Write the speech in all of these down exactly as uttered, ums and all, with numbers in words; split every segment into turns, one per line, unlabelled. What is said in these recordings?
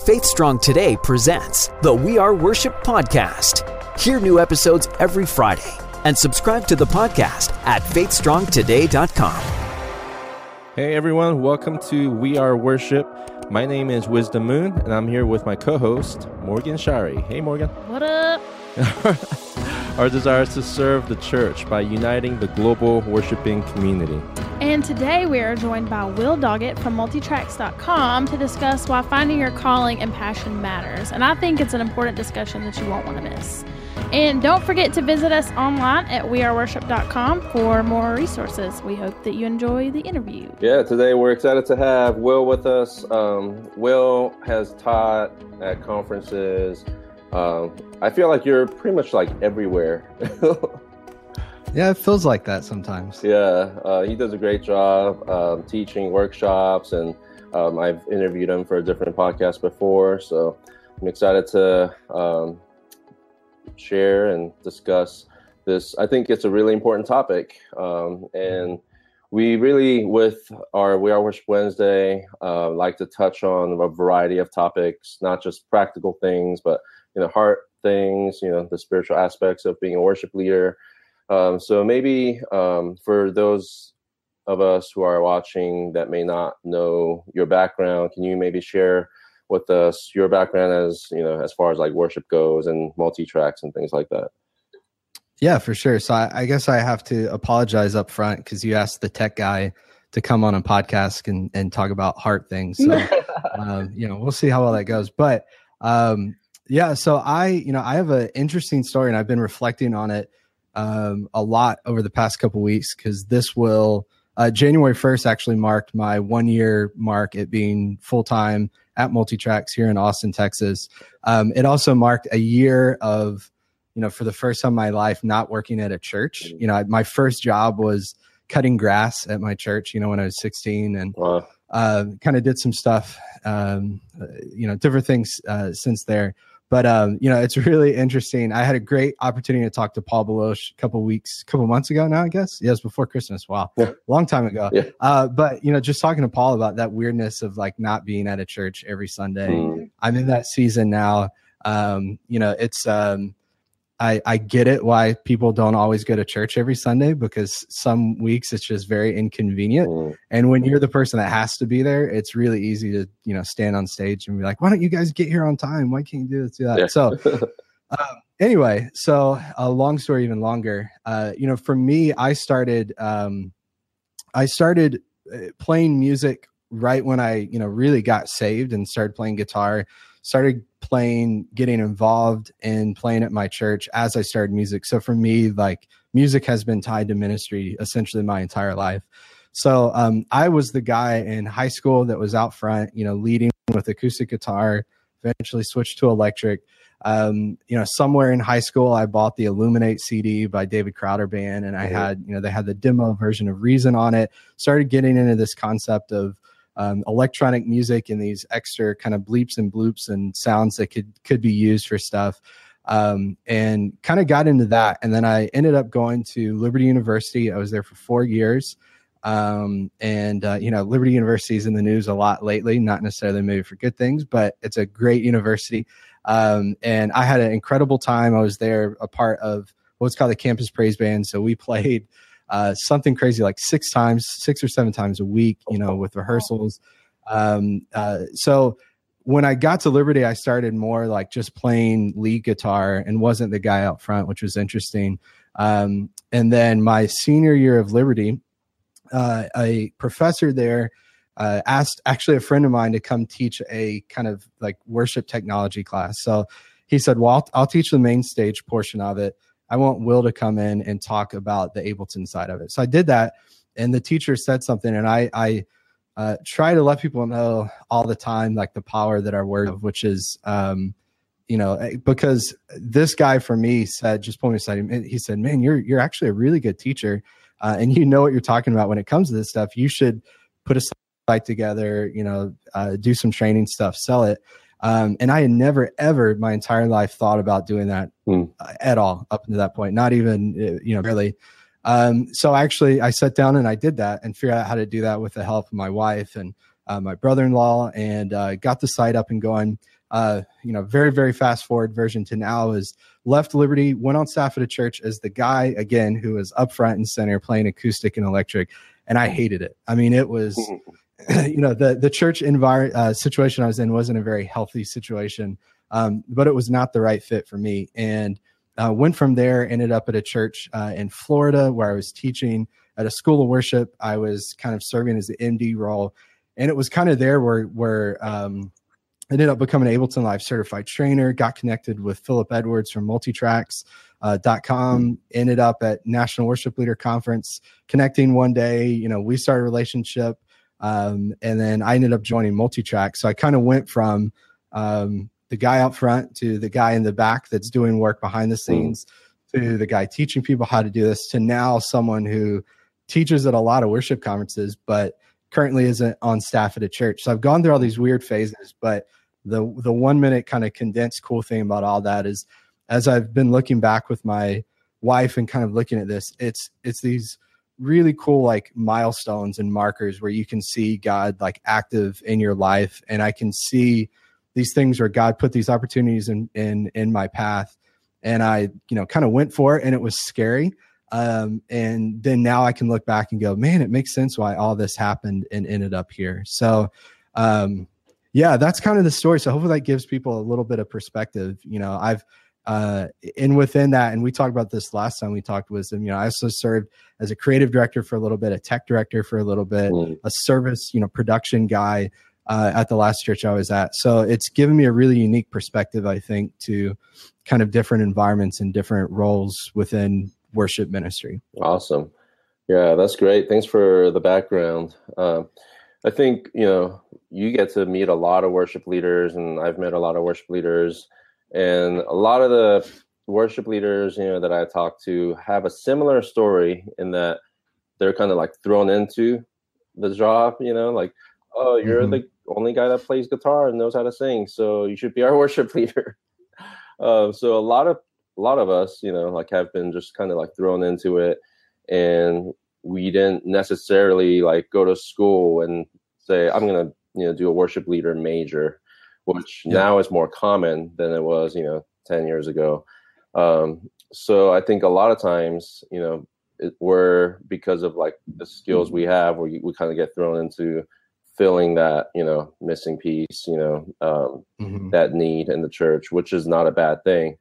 Faith Strong Today presents the We Are Worship podcast. Hear new episodes every Friday and subscribe to the podcast at faith strong today dot com.
Hey everyone, welcome to We Are Worship. My name is Wisdom Moon, and I'm here with my co-host, Morgan Shari. Hey Morgan.
What up?
Our desire is to serve the church by uniting the global worshiping community.
And today we are joined by Will Doggett from multitracks dot com to discuss why finding your calling and passion matters. And I think it's an important discussion that you won't want to miss. And don't forget to visit us online at we are worship dot com for more resources. We hope that you enjoy the interview.
Yeah, today we're excited to have Will with us. Um, Will has taught at conferences. Um, I feel like you're pretty much like everywhere.
Yeah, it feels like that sometimes.
Yeah, uh, he does a great job um, teaching workshops, and um, I've interviewed him for a different podcast before, so I'm excited to um, share and discuss this. I think it's a really important topic, um, and we really, with our We Are Worship Wednesday, uh, like to touch on a variety of topics, not just practical things, but you know, heart things, you know, the spiritual aspects of being a worship leader. Um, so maybe um, for those of us who are watching that may not know your background, can you maybe share with us your background as, you know, as far as like worship goes and multi-tracks and things like that?
Yeah, for sure. So I, I guess I have to apologize up front because you asked the tech guy to come on a podcast and, and talk about heart things. So, um, you know, we'll see how well that goes. But um, yeah, so I, you know, I have an interesting story and I've been reflecting on it um, a lot over the past couple of weeks because this will, uh, January first actually marked my one year mark at being full-time at Multitracks here in Austin, Texas. Um, it also marked a year of, you know, for the first time in my life, not working at a church. You know, my first job was cutting grass at my church, you know, when I was sixteen, and
Wow.
uh, kind of did some stuff, um, uh, you know, different things uh, since there. But, um, you know, it's really interesting. I had a great opportunity to talk to Paul Baloche a couple weeks, a couple months ago now, I guess. Yes, before Christmas. Wow.
Yeah.
Long time ago.
Yeah.
Uh, but, you know, just talking to Paul about that weirdness of like not being at a church every Sunday.
Mm.
I'm in that season now. Um, you know, it's, um, I, I get it why people don't always go to church every Sunday because some weeks it's just very inconvenient.
Mm.
And when you're the person that has to be there, it's really easy to, you know, stand on stage and be like, why don't you guys get here on time? Why can't you do this, do that?
Yeah.
So um, anyway, so a long story, even longer, uh, you know, for me, I started, um, I started playing music right when I, you know, really got saved and started playing guitar, started playing, getting involved in playing at my church as I started music. So for me, like music has been tied to ministry essentially my entire life. So um, I was the guy in high school that was out front, you know, leading with acoustic guitar, eventually switched to electric. Um, you know, somewhere in high school, I bought the Illuminate C D by David Crowder Band, and I had, you know, they had the demo version of Reason on it, started getting into this concept of Um, electronic music and these extra kind of bleeps and bloops and sounds that could could be used for stuff, um, and kind of got into that. And then I ended up going to Liberty University. I was there for four years. Um, and, uh, you know, Liberty University is in the news a lot lately, not necessarily maybe for good things, but it's a great university. Um, and I had an incredible time. I was there a part of what's called the Campus Praise Band. So we played Uh, something crazy like six times, six or seven times a week, you know, with rehearsals. Um, uh, so when I got to Liberty, I started more like just playing lead guitar and wasn't the guy out front, which was interesting. Um, and then my senior year of Liberty, uh, a professor there uh, asked actually a friend of mine to come teach a kind of like worship technology class. So he said, well, I'll, I'll teach the main stage portion of it. I want Will to come in and talk about the Ableton side of it. So I did that, and the teacher said something, and I, I uh, try to let people know all the time, like the power that our word of, which is, um, you know, because this guy for me said, just pulled me aside, he said, man, you're, you're actually a really good teacher. Uh, and you know what you're talking about when it comes to this stuff. You should put a site together, you know, uh, do some training stuff, sell it. Um, and I had never, ever my entire life thought about doing that
mm.
uh, at all up to that point, not even, you know, really. Um, so actually I sat down and I did that and figured out how to do that with the help of my wife. And uh, my brother-in-law, and uh, got the site up and going. Uh, you know, very, very fast forward version to now is left Liberty, went on staff at a church as the guy, again, who was up front and center playing acoustic and electric. And I hated it. I mean, it was, you know, the, the church environment uh, situation I was in wasn't a very healthy situation, um, but it was not the right fit for me. And uh, went from there, ended up at a church uh, in Florida where I was teaching at a school of worship. I was kind of serving as the M D role. And it was kind of there where, where, um, I ended up becoming an Ableton Live certified trainer, got connected with Philip Edwards from multitracks dot com, ended up at National Worship Leader Conference, connecting one day. You know, we started a relationship, um, and then I ended up joining Multitrack. So I kind of went from um, the guy out front to the guy in the back that's doing work behind the scenes mm. to the guy teaching people how to do this to now someone who teaches at a lot of worship conferences, but currently isn't on staff at a church. So I've gone through all these weird phases, but the the one minute kind of condensed cool thing about all that is, as I've been looking back with my wife and kind of looking at this, it's it's these really cool like milestones and markers where you can see God like active in your life. And I can see these things where God put these opportunities in in in my path. And I, you know, kind of went for it, and it was scary. Um, and then now I can look back and go, man, it makes sense why all this happened and ended up here. So, um, yeah, that's kind of the story. So hopefully that gives people a little bit of perspective. You know, I've, uh, and within that, and we talked about this last time we talked Wisdom, you know, I also served as a creative director for a little bit, a tech director for a little bit, mm. a service, you know, production guy, uh, at the last church I was at. So it's given me a really unique perspective, I think, to kind of different environments and different roles within worship ministry.
Awesome. Yeah, that's great. Thanks for the background. Um, I think, you know, you get to meet a lot of worship leaders, and I've met a lot of worship leaders, and a lot of the worship leaders, you know, that I talk to have a similar story in that they're kind of like thrown into the job, you know, like, oh, you're mm-hmm. the only guy that plays guitar and knows how to sing, so you should be our worship leader. Uh, so a lot of a lot of us, you know, like have been just kind of like thrown into it, and we didn't necessarily like go to school and say, I'm going to, you know, do a worship leader major, which yeah. now is more common than it was, you know, ten years ago. Um, so I think a lot of times, you know, it, we're, because of like the skills we have, we, we kind of get thrown into filling that, you know, missing piece, you know, um, mm-hmm. that need in the church, which is not a bad thing.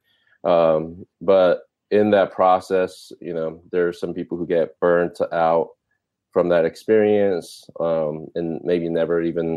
Um, but in that process, you know, there are some people who get burnt out from that experience, um, and maybe never even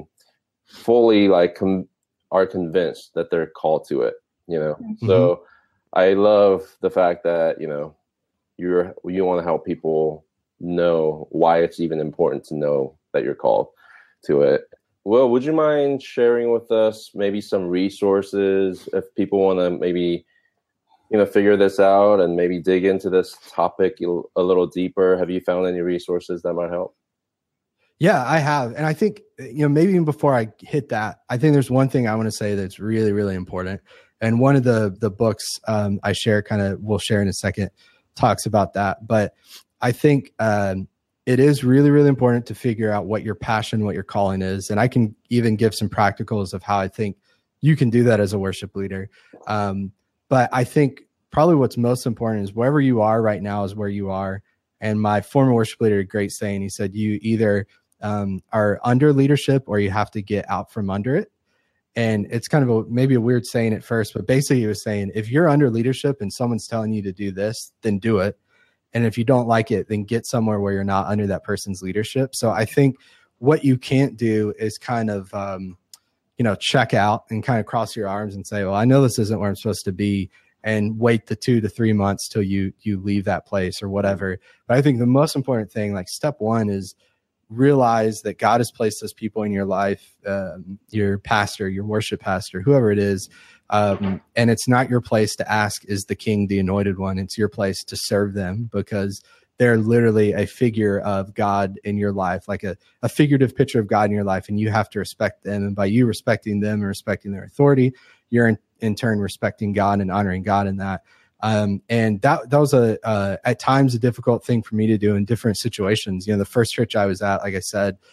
fully like com- are convinced that they're called to it, you know? Mm-hmm. So I love the fact that, you know, you're, you want to help people know why it's even important to know that you're called to it. Well, would you mind sharing with us maybe some resources if people want to maybe, you know, figure this out and maybe dig into this topic a little deeper? Have you found any resources that might help?
Yeah, I have. And I think, you know, maybe even before I hit that, I think there's one thing I want to say that's really, really important. And one of the, the books um, I share, kind of, we'll share in a second, talks about that. But I think um, it is really, really important to figure out what your passion, what your calling is. And I can even give some practicals of how I think you can do that as a worship leader. Um, But I think probably what's most important is wherever you are right now is where you are. And my former worship leader, great saying, he said, you either um, are under leadership or you have to get out from under it. And it's kind of a, maybe a weird saying at first, but basically he was saying, if you're under leadership and someone's telling you to do this, then do it. And if you don't like it, then get somewhere where you're not under that person's leadership. So I think what you can't do is kind of, um, you know, check out and kind of cross your arms and say, well, I know this isn't where I'm supposed to be, and wait the two to three months till you, you leave that place or whatever. But I think the most important thing, like step one, is realize that God has placed those people in your life, um, your pastor, your worship pastor, whoever it is. Um, and it's not your place to ask, is the king the anointed one? It's your place to serve them, because they're literally a figure of God in your life, like a, a figurative picture of God in your life, and you have to respect them. And by you respecting them and respecting their authority, you're in, in turn respecting God and honoring God in that. Um, and that, that was a, uh, at times a difficult thing for me to do in different situations. You know, the first church I was at, like I said,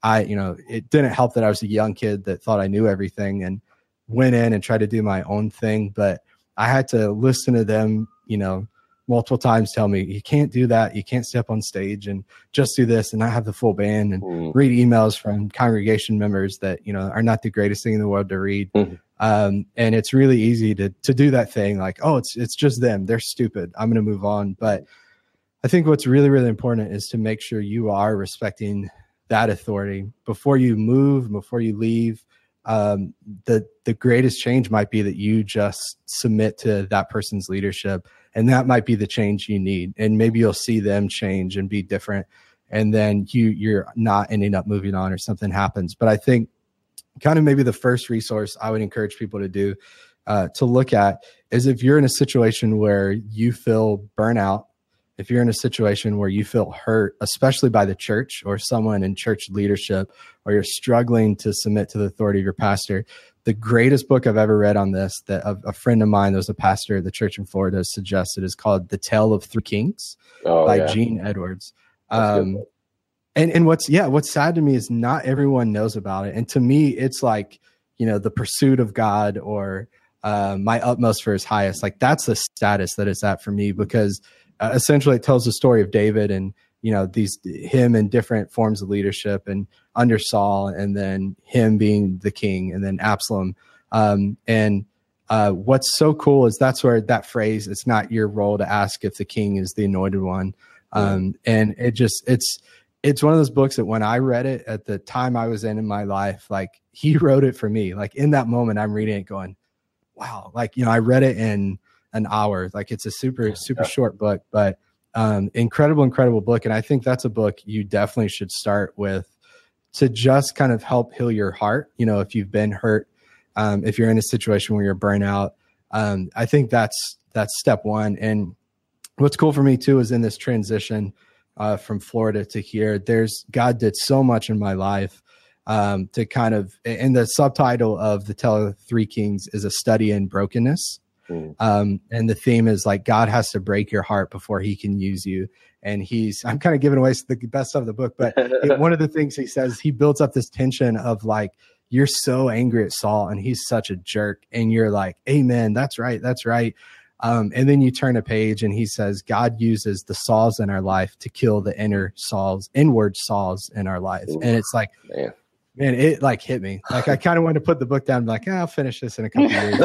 I, you know, it didn't help that I was a young kid that thought I knew everything and went in and tried to do my own thing. But I had to listen to them, you know, multiple times tell me, you can't do that. You can't step on stage and just do this and not have the full band, and mm. read emails from congregation members that, you know, are not the greatest thing in the world to read. Mm. Um, and it's really easy to, to do that thing. Like, oh, it's, it's just them. They're stupid. I'm going to move on. But I think what's really, really important is to make sure you are respecting that authority before you move, before you leave. Um, the, the greatest change might be that you just submit to that person's leadership, and that might be the change you need. And maybe you'll see them change and be different. And then you, you're not ending up moving on or something happens. But I think kind of maybe the first resource I would encourage people to do, uh, to look at is if you're in a situation where you feel burnout, if you're in a situation where you feel hurt, especially by the church or someone in church leadership, or you're struggling to submit to the authority of your pastor, the greatest book I've ever read on this that a, a friend of mine that was a pastor at the church in Florida suggested is called The Tale of Three Kings oh, by yeah. Gene Edwards. Um, and, and what's, yeah, what's sad to me is not everyone knows about it. And to me, it's like, you know, the pursuit of God, or uh, my utmost for his highest. Like, that's the status that it's at for me, because Uh, essentially it tells the story of David and, you know, these, him in different forms of leadership, and under Saul, and then him being the king, and then Absalom. Um, and uh, what's so cool is that's where that phrase, it's not your role to ask if the king is the anointed one. Um, and it just, it's, it's one of those books that when I read it at the time I was in in my life, like, he wrote it for me. Like, in that moment, I'm reading it going, wow, like, you know, I read it in an hour. Like, it's a super, super short book, but um, incredible, incredible book. And I think that's a book you definitely should start with, to just kind of help heal your heart. You know, if you've been hurt, um, if you're in a situation where you're burnt out, um, I think that's, that's step one. And what's cool for me too, is in this transition uh, from Florida to here, there's, God did so much in my life um, to kind of, and the subtitle of The Tale of Three Kings is a study in brokenness. Um, and the theme is like, God has to break your heart before he can use you. And he's, I'm kind of giving away the best stuff of the book, but it, one of the things he says, he builds up this tension of like, you're so angry at Saul and he's such a jerk. And you're like, amen, that's right. That's right. Um, and then you turn a page and he says, God uses the Sauls in our life to kill the inner Sauls, inward Sauls in our life. Ooh, and it's like, man. Man, it like hit me. Like, I kind of wanted to put the book down, like, oh, I'll finish this in a couple of years.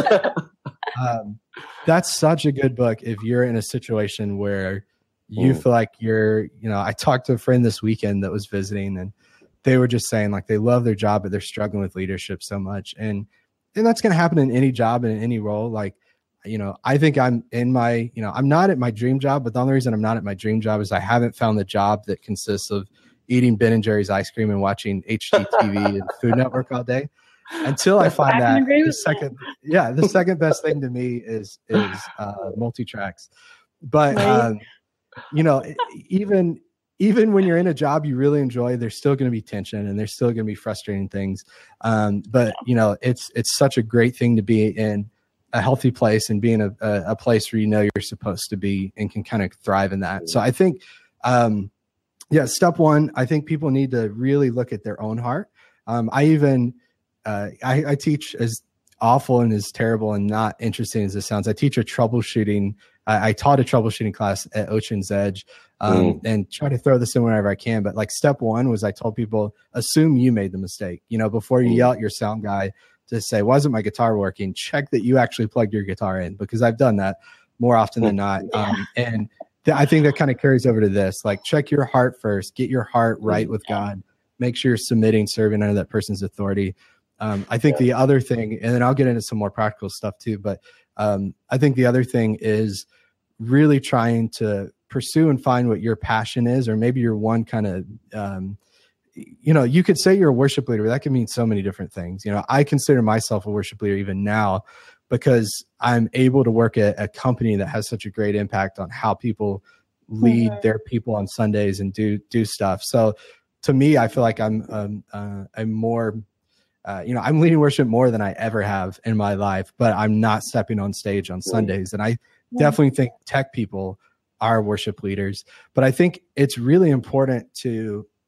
um, that's such a good book if you're in a situation where you mm. feel like you're, you know, I talked to a friend this weekend that was visiting, and they were just saying like they love their job, but they're struggling with leadership so much. And, and that's going to happen in any job and in any role. Like, you know, I think I'm in my, you know, I'm not at my dream job, but the only reason I'm not at my dream job is I haven't found the job that consists of eating Ben and Jerry's ice cream and watching H G T V and Food Network all day. Until I find I that, the second, that. yeah, the second best thing to me is is uh, multi-tracks. But right. um, you know, even even when you're in a job you really enjoy, there's still going to be tension and there's still going to be frustrating things. Um, but you know, it's it's such a great thing to be in a healthy place and be in a, a, a place where you know you're supposed to be and can kind of thrive in that. So I think. Um, Yeah, step one, I think people need to really look at their own heart. Um, I even, uh, I, I teach, as awful and as terrible and not interesting as this sounds, I teach a troubleshooting, I, I taught a troubleshooting class at Ocean's Edge um, mm. and try to throw this in whenever I can. But like step one was I told people, assume you made the mistake. You know, before you mm. yell at your sound guy to say, why isn't my guitar working? Check that you actually plugged your guitar in, because I've done that more often than not. Yeah. Um, and I think that kind of carries over to this, like check your heart first, get your heart right with God, make sure you're submitting, serving under that person's authority. Um, I think yeah. the other thing, and then I'll get into some more practical stuff too, but um, I think the other thing is really trying to pursue and find what your passion is, or maybe your one kind of, um, you know, you could say you're a worship leader, but that can mean so many different things. You know, I consider myself a worship leader even now, because I'm able to work at a company that has such a great impact on how people lead mm-hmm. their people on Sundays and do do stuff. So to me, I feel like I'm um, uh, I'm more, uh, you know, I'm leading worship more than I ever have in my life, but I'm not stepping on stage on Sundays. And I yeah. definitely think tech people are worship leaders. But I think it's really important to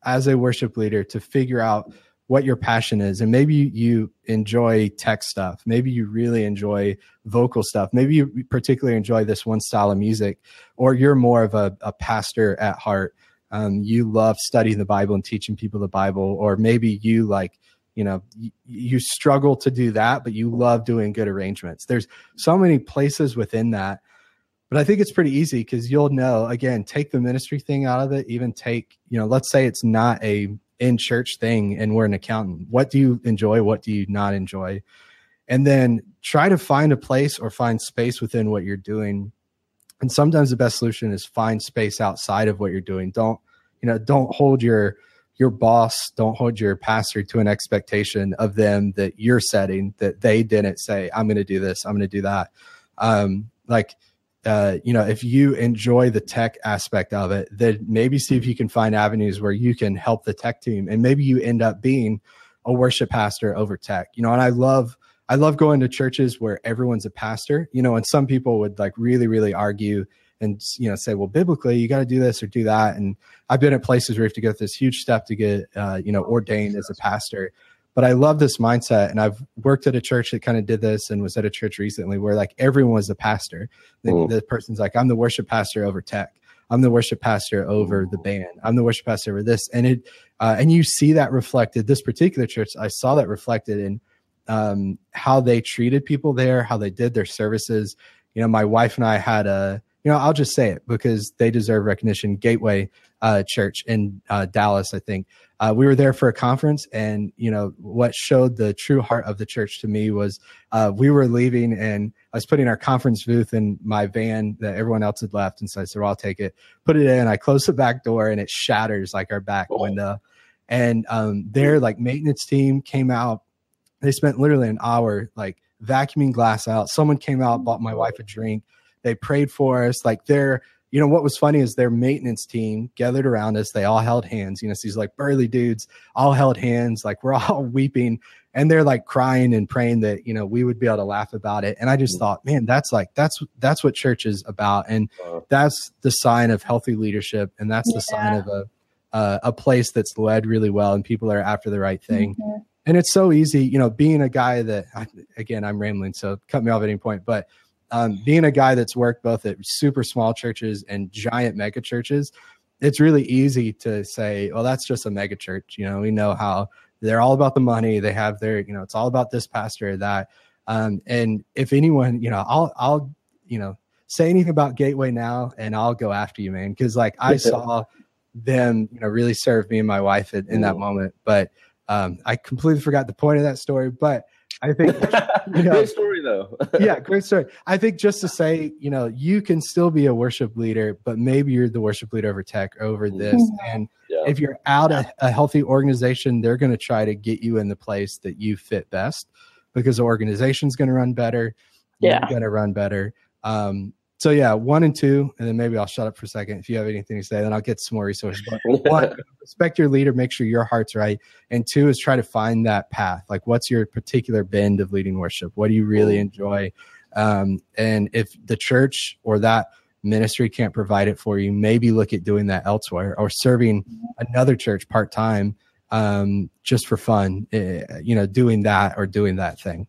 as a worship leader to figure out what your passion is. And maybe you enjoy tech stuff. Maybe you really enjoy vocal stuff. Maybe you particularly enjoy this one style of music, or you're more of a, a pastor at heart. Um, you love studying the Bible and teaching people the Bible, or maybe you like, you know, you, you struggle to do that, but you love doing good arrangements. There's so many places within that, but I think it's pretty easy because you'll know, again, take the ministry thing out of it, even take, you know, let's say it's not a in church thing and we're an accountant. What do you enjoy? What do you not enjoy? And then try to find a place or find space within what you're doing. And sometimes the best solution is find space outside of what you're doing. Don't, you know, don't hold your, your boss, don't hold your pastor to an expectation of them that you're setting, that they didn't say, I'm going to do this, I'm going to do that. Um, like, Uh, you know, if you enjoy the tech aspect of it, then maybe see if you can find avenues where you can help the tech team, and maybe you end up being a worship pastor over tech. You know, and I love, I love going to churches where everyone's a pastor. You know, and some people would like really, really argue and, you know, say, well, biblically, you got to do this or do that. And I've been at places where you have to go through this huge step to get, uh, you know, ordained as a pastor. But I love this mindset, and I've worked at a church that kind of did this, and was at a church recently where like everyone was a pastor. The, mm. the person's like, I'm the worship pastor over tech. I'm the worship pastor over the band. I'm the worship pastor over this. And it, uh, and you see that reflected, this particular church, I saw that reflected in um, how they treated people there, how they did their services. You know, my wife and I had a, you know, I'll just say it because they deserve recognition. Gateway uh, Church in uh, Dallas, I think. Uh, we were there for a conference, and, you know, what showed the true heart of the church to me was uh, we were leaving, and I was putting our conference booth in my van that everyone else had left. And so I said, well, I'll take it, put it in. I closed the back door, and it shatters like our back oh. window. And um, their like maintenance team came out. They spent literally an hour like vacuuming glass out. Someone came out, bought my wife a drink. They prayed for us. Like they're, you know, what was funny is their maintenance team gathered around us. They all held hands. You know, so these like burly dudes all held hands. Like we're all weeping, and they're like crying and praying that, you know, we would be able to laugh about it. And I just thought, man, that's like, that's, that's what church is about. And that's the sign of healthy leadership. And that's the yeah. sign of a, uh, a place that's led really well and people are after the right thing. Mm-hmm. And it's so easy, you know, being a guy that, again, I'm rambling, so cut me off at any point, but Um, being a guy that's worked both at super small churches and giant mega churches, it's really easy to say, well, that's just a mega church. You know, we know how they're all about the money. They have their, you know, it's all about this pastor or that. Um, and if anyone, you know, I'll, I'll, you know, say anything about Gateway now and I'll go after you, man. Cause like I saw them, you know, really serve me and my wife in, in that moment. But um, I completely forgot the point of that story, but I think, you know,
great story though.
yeah, great story. I think just to say, you know, you can still be a worship leader, but maybe you're the worship leader over tech, over this. And yeah. if you're out yeah. a, a healthy organization, they're going to try to get you in the place that you fit best, because the organization's going to run better.
Yeah,
you're going to run better. Um, so yeah, one and two, and then maybe I'll shut up for a second. If you have anything to say, then I'll get some more resources. But one, respect your leader, make sure your heart's right. And two is try to find that path. Like, what's your particular bend of leading worship? What do you really enjoy? Um, and if the church or that ministry can't provide it for you, maybe look at doing that elsewhere or serving another church part-time um, just for fun, uh, you know, doing that or doing that thing.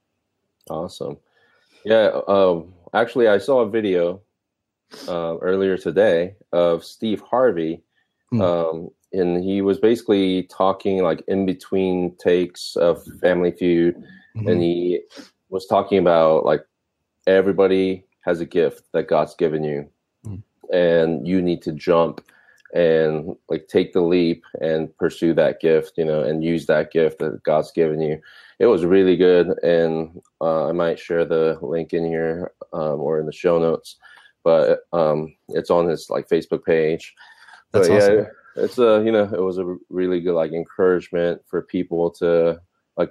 Awesome. Yeah. Um, Actually, I saw a video uh, earlier today of Steve Harvey, mm. um, and he was basically talking like in between takes of Family Feud, mm-hmm. and he was talking about like everybody has a gift that God's given you, mm. and you need to jump and like take the leap and pursue that gift, you know, and use that gift that God's given you. It was really good, and uh, I might share the link in here um, or in the show notes, but um, it's on his like Facebook page. That's but, awesome. Yeah, it's a you know it was a really good like encouragement for people to like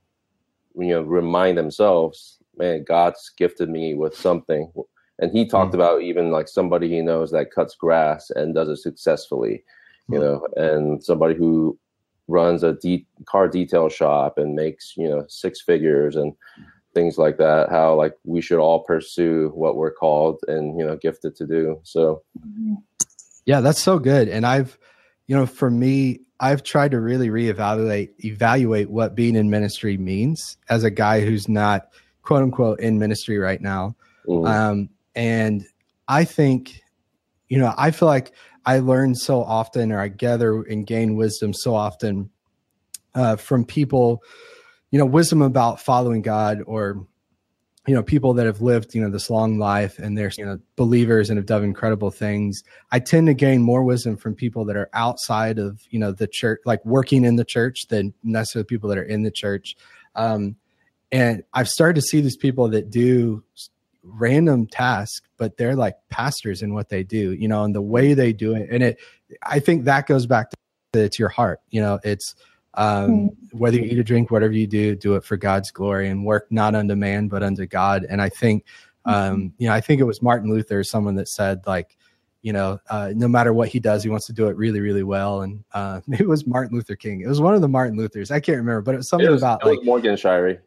you know remind themselves, man, God's gifted me with something, and he talked mm-hmm. about even like somebody he knows that cuts grass and does it successfully, you mm-hmm. know, and somebody who runs a de- car detail shop and makes, you know, six figures and things like that, how like we should all pursue what we're called and, you know, gifted to do. So.
Yeah, that's so good. And I've, you know, for me, I've tried to really reevaluate evaluate what being in ministry means as a guy who's not quote unquote in ministry right now. Mm. Um, and I think, you know, I feel like I learn so often, or I gather and gain wisdom so often uh, from people, you know, wisdom about following God, or, you know, people that have lived, you know, this long life and they're, you know, believers and have done incredible things. I tend to gain more wisdom from people that are outside of, you know, the church, like working in the church, than necessarily people that are in the church. Um, and I've started to see these people that do random tasks, but they're like pastors in what they do, you know, and the way they do it. And it, I think that goes back to it's your heart, you know, it's, Um, mm. whether you eat or drink, whatever you do, do it for God's glory and work not unto man, but unto God. And I think, um, mm-hmm. you know, I think it was Martin Luther, someone that said like, you know, uh, no matter what he does, he wants to do it really, really well. And uh, maybe it was Martin Luther King. It was one of the Martin Luthers. I can't remember, but it was something it was, about
it
like
was Morgan Shirey.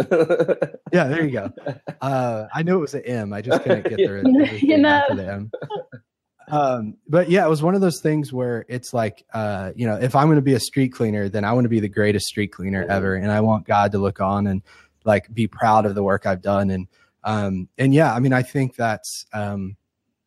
Yeah, there you go. Uh, I knew it was an M. I just couldn't get the,
you know.
the M. Um, but yeah, it was one of those things where it's like, uh, you know, if I'm going to be a street cleaner, then I want to be the greatest street cleaner mm-hmm. ever. And I want God to look on and like be proud of the work I've done. And, um, and yeah, I mean, I think that's, um,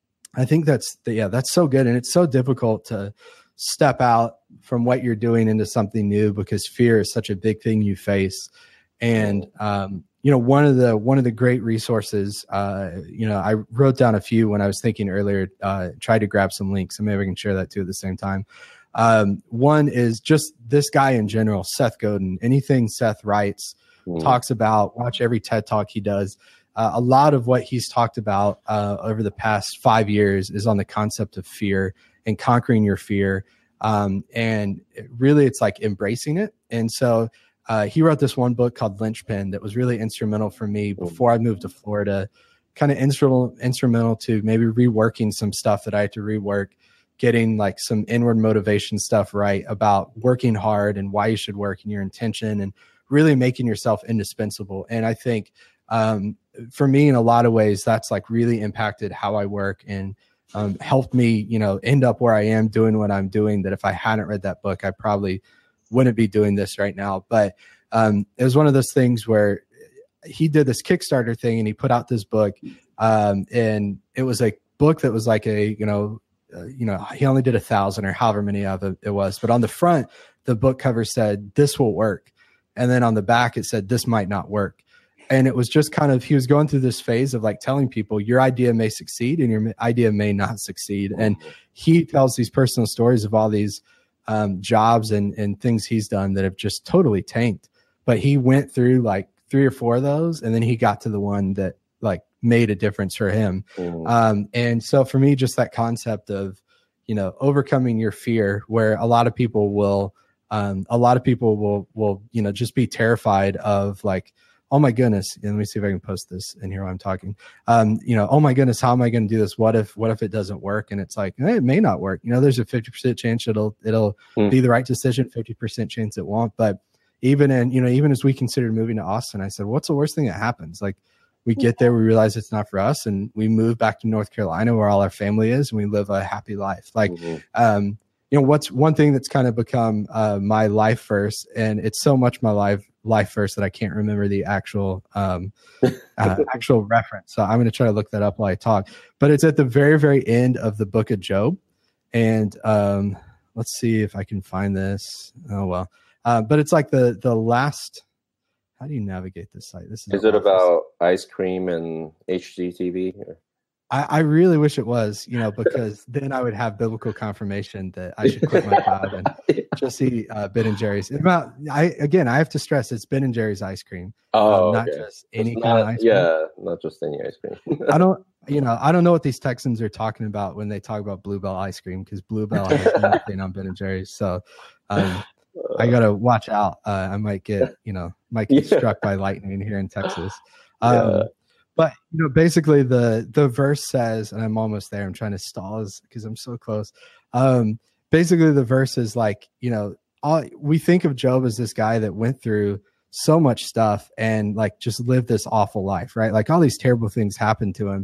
I think that's the, yeah, that's so good. And it's so difficult to step out from what you're doing into something new, because fear is such a big thing you face. And, um, you know, one of the, one of the great resources, uh, you know, I wrote down a few when I was thinking earlier, uh, tried to grab some links, and maybe I can share that too at the same time. Um, one is just this guy in general, Seth Godin. Anything Seth writes, mm. talks about, watch every TED Talk he does. Uh, a lot of what he's talked about uh, over the past five years is on the concept of fear and conquering your fear. Um, and it really, it's like embracing it. And so, Uh, he wrote this one book called Lynchpin that was really instrumental for me before I moved to Florida, kind of instrumental, instrumental to maybe reworking some stuff that I had to rework, getting like some inward motivation stuff right about working hard and why you should work and your intention, and really making yourself indispensable. And I think um, for me, in a lot of ways, that's like really impacted how I work and um, helped me, you know, end up where I am doing what I'm doing, that if I hadn't read that book, I probably wouldn't be doing this right now. But um, it was one of those things where he did this Kickstarter thing and he put out this book. Um, and it was a book that was like a, you know, uh, you know, he only did a thousand or however many of it, it was. But on the front, the book cover said, "This will work." And then on the back, it said, "This might not work." And it was just kind of, he was going through this phase of like telling people your idea may succeed and your idea may not succeed. And he tells these personal stories of all these Um, jobs and, and things he's done that have just totally tanked. But he went through like three or four of those, and then he got to the one that like made a difference for him. Mm. Um, and so for me, just that concept of, you know, overcoming your fear, where a lot of people will, um, a lot of people will, will, you know, just be terrified of like, oh my goodness. And let me see if I can post this in here while I'm talking. Um, you know, oh my goodness, how am I going to do this? What if, what if it doesn't work? And it's like, eh, it may not work. You know, there's a fifty percent chance it'll, it'll mm. be the right decision, fifty percent chance it won't. But even in, you know, even as we considered moving to Austin, I said, what's the worst thing that happens? Like we get there, we realize it's not for us, and we move back to North Carolina where all our family is, and we live a happy life. Like, mm-hmm. um, you know, what's one thing that's kind of become uh, my life verse, and it's so much my life life verse that I can't remember the actual um, uh, actual reference. So I'm going to try to look that up while I talk. But it's at the very, very end of the book of Job, and um, let's see if I can find this. Oh well, uh, but it's like the the last. How do you navigate this site? This is,
is it about ice cream and H G T V?
I, I really wish it was, you know, because then I would have biblical confirmation that I should quit my job and just eat uh, Ben and Jerry's. About, I again, I have to stress it's Ben and Jerry's ice cream,
oh,
um, not
okay.
just any
it's
kind
not,
of ice cream.
Yeah, not just any ice cream.
I don't, you know, I don't know what these Texans are talking about when they talk about Bluebell ice cream, because Bluebell has nothing on Ben and Jerry's. So um, I gotta watch out. Uh, I might get, you know, might get yeah. struck by lightning here in Texas. Um, yeah. But, you know, basically the, the verse says, and I'm almost there, I'm trying to stall because I'm so close. Um, basically the verse is like, you know, all, we think of Job as this guy that went through so much stuff and like just lived this awful life, right? Like all these terrible things happened to him.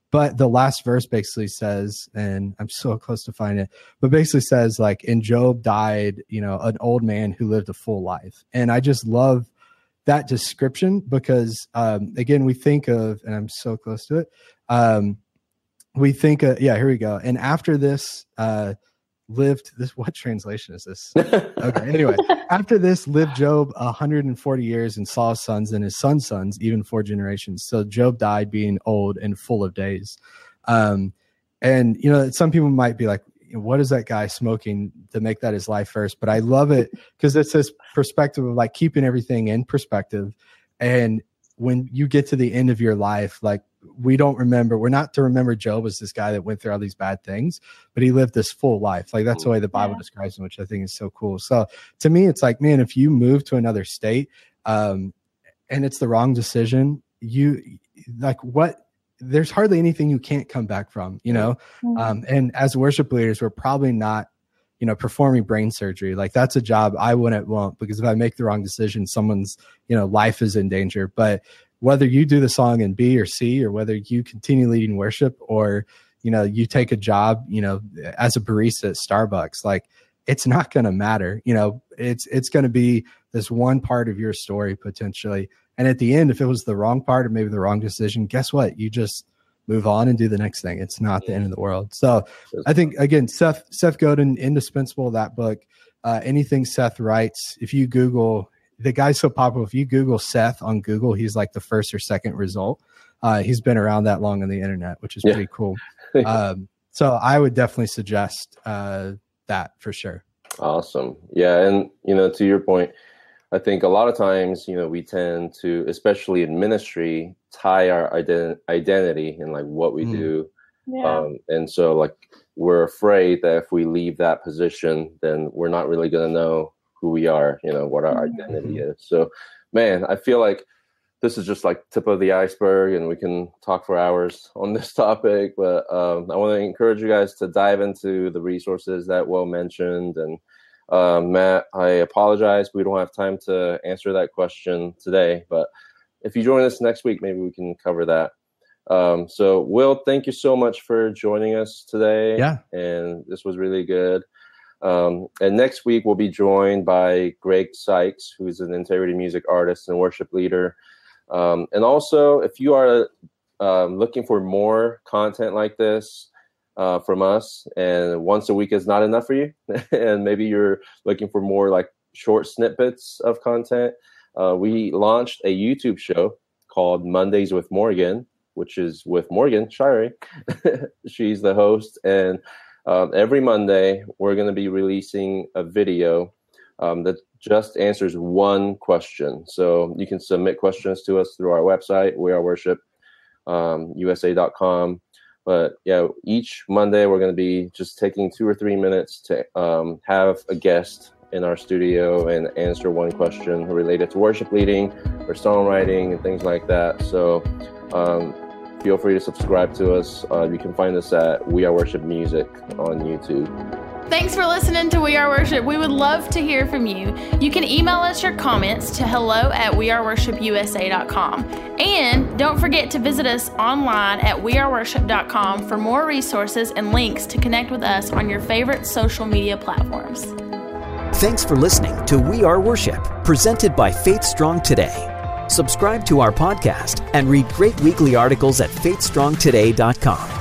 but the last verse basically says, and I'm so close to finding it, but basically says like, in Job died, you know, an old man who lived a full life. And I just love that description because, um, again, we think of, and I'm so close to it. Um, we think, of, yeah, here we go. And after this, uh, lived this, what translation is this? Okay. Anyway, after this lived Job one hundred forty years and saw his sons and his sons' sons, even four generations. So Job died being old and full of days. Um, and, you know, some people might be like, what is that guy smoking to make that his life first? But I love it because it's this perspective of like keeping everything in perspective. And when you get to the end of your life, like, we don't remember, we're not to remember Job as this guy that went through all these bad things, but he lived this full life. Like that's the way the Bible yeah. describes him, which I think is so cool. So to me, it's like, man, if you move to another state, um, and it's the wrong decision, you like what, there's hardly anything you can't come back from, you know? Mm-hmm. Um, and as worship leaders, we're probably not, you know, performing brain surgery. Like that's a job I wouldn't want, because if I make the wrong decision, someone's, you know, life is in danger. But whether you do the song in B or C, or whether you continue leading worship, or, you know, you take a job, you know, as a barista at Starbucks, like it's not going to matter. You know, it's, it's going to be this one part of your story potentially. And at the end, if it was the wrong part or maybe the wrong decision, guess what? You just move on and do the next thing. It's not the end of the world. So I think, again, Seth, Seth Godin, indispensable, that book, uh, anything Seth writes, if you Google, the guy's so popular. If you Google Seth on Google, he's like the first or second result. Uh, he's been around that long on the internet, which is yeah. pretty cool. Um, so I would definitely suggest uh, that for sure.
Awesome. Yeah. And, you know, to your point, I think a lot of times, you know, we tend to, especially in ministry, tie our ident- identity in like what we mm. do. Yeah. Um, and so like, we're afraid that if we leave that position, then we're not really going to know who we are, you know, what our mm-hmm. identity is. So, man, I feel like this is just like tip of the iceberg, and we can talk for hours on this topic. But um, I want to encourage you guys to dive into the resources that Will mentioned. And um, Matt, I apologize, we don't have time to answer that question today. But if you join us next week, maybe we can cover that. Um, so, Will, thank you so much for joining us today.
Yeah,
and this was really good. Um, and next week, we'll be joined by Greg Sykes, who is an Integrity Music artist and worship leader. Um, and also, if you are um, looking for more content like this uh, from us, and once a week is not enough for you, and maybe you're looking for more like short snippets of content, uh, we launched a YouTube show called Mondays with Morgan, which is with Morgan Shirey. She's the host, and Um, every Monday, we're going to be releasing a video um, that just answers one question. So you can submit questions to us through our website, we are worship u s a dot com. But yeah, each Monday, we're going to be just taking two or three minutes to um, have a guest in our studio and answer one question related to worship leading or songwriting and things like that. So um, feel free to subscribe to us. Uh, you can find us at We Are Worship Music on YouTube.
Thanks for listening to We Are Worship. We would love to hear from you. You can email us your comments to hello at we are worship u s a dot com. And don't forget to visit us online at we are worship dot com for more resources and links to connect with us on your favorite social media platforms.
Thanks for listening to We Are Worship, presented by Faith Strong Today. Subscribe to our podcast and read great weekly articles at faith strong today dot com.